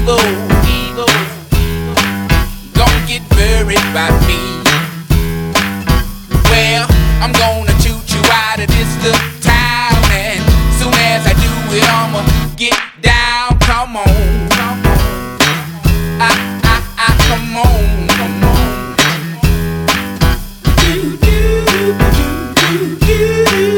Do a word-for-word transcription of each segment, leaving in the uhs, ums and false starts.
evil, evil, gon' get buried by me. Well, I'm gonna toot you out of this little town, and soon as I do it, I'ma get down. Come on, come on, I, I, I, come on, come on. Do, do, do, do, do.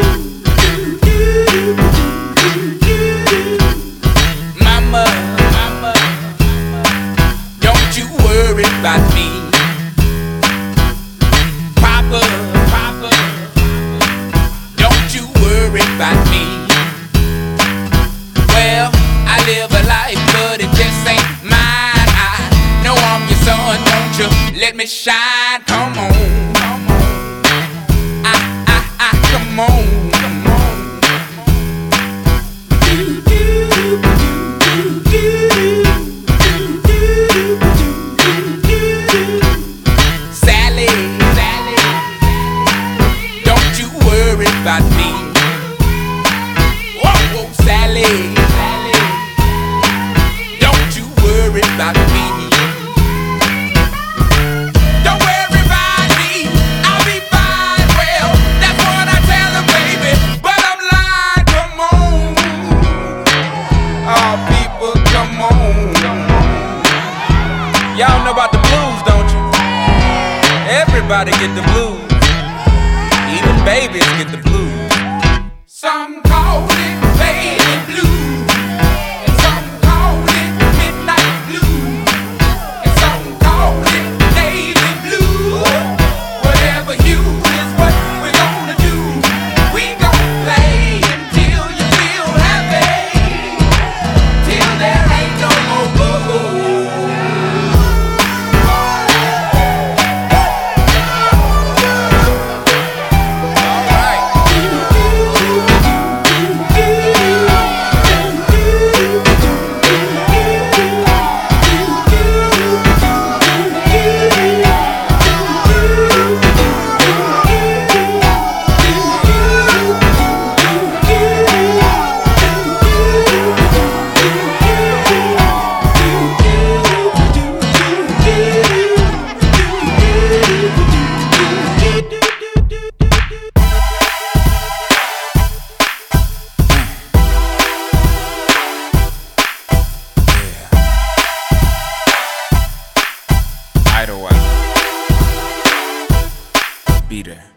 Mama, mama, don't you worry about me. Papa, papa, don't you worry about me. Well, I live a life, but it just ain't mine. I know I'm your son, don't you let me shine. Come on, come on, I, I, I, come on, come on. Sally, Sally, don't you worry about me. Whoa, whoa, Sally, Sally, don't you worry about me. Don't worry about me, I'll be fine. Well, that's what I tell her, baby, but I'm lying. Come on, oh people, come on. Y'all know about the blues, don't you? Everybody get the blues. Even babies get the blues. Some call it baby blues, and some call it midnight blues, and some call it navy blue. Whatever hue is what we're gonna do. We gon' play until you feel happy, till there ain't no more boo-boo. Idlewild. Be there.